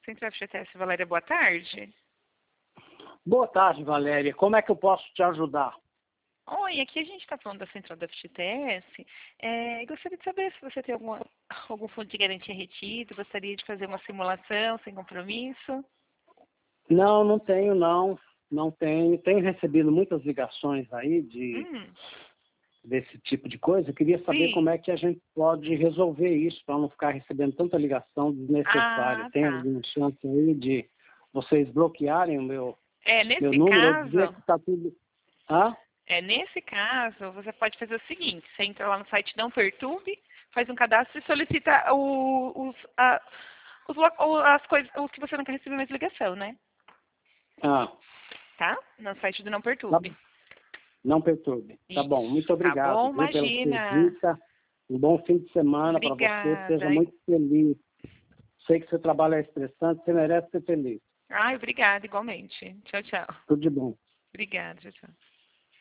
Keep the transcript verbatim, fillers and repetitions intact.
Central F G T S, Valéria, boa tarde. Boa tarde, Valéria. Como é que eu posso te ajudar? Oi, aqui a gente está falando da Central da F G T S. É, gostaria de saber se você tem alguma, algum fundo de garantia retido, gostaria de fazer uma simulação sem compromisso. Não, não tenho, não. Não tenho. Tenho recebido muitas ligações aí de, Hum, desse tipo de coisa. Eu queria saber sim. como é que a gente pode resolver isso para não ficar recebendo tanta ligação desnecessária. Ah, Tem tá. alguma chance aí de vocês bloquearem o meu, É, meu nesse número ou dizer caso, que está tudo... Hã? é, nesse caso, você pode fazer o seguinte, você entra lá no site Não Perturbe, faz um cadastro e solicita o, os, a, os, lo- o- as coisas, os que você não quer receber mais ligação, né? Ah, Tá? No site do Não tá, Perturbe. não perturbe. Tá bom. Muito Isso, tá obrigado, bom? viu, pela sua Imagina. dica. Um bom fim de semana para você. Obrigada. Seja muito feliz. Sei que seu trabalho é estressante, você merece ser feliz. Ai, obrigada, igualmente. Tchau, tchau. Tudo de bom. Obrigada, tchau, tchau.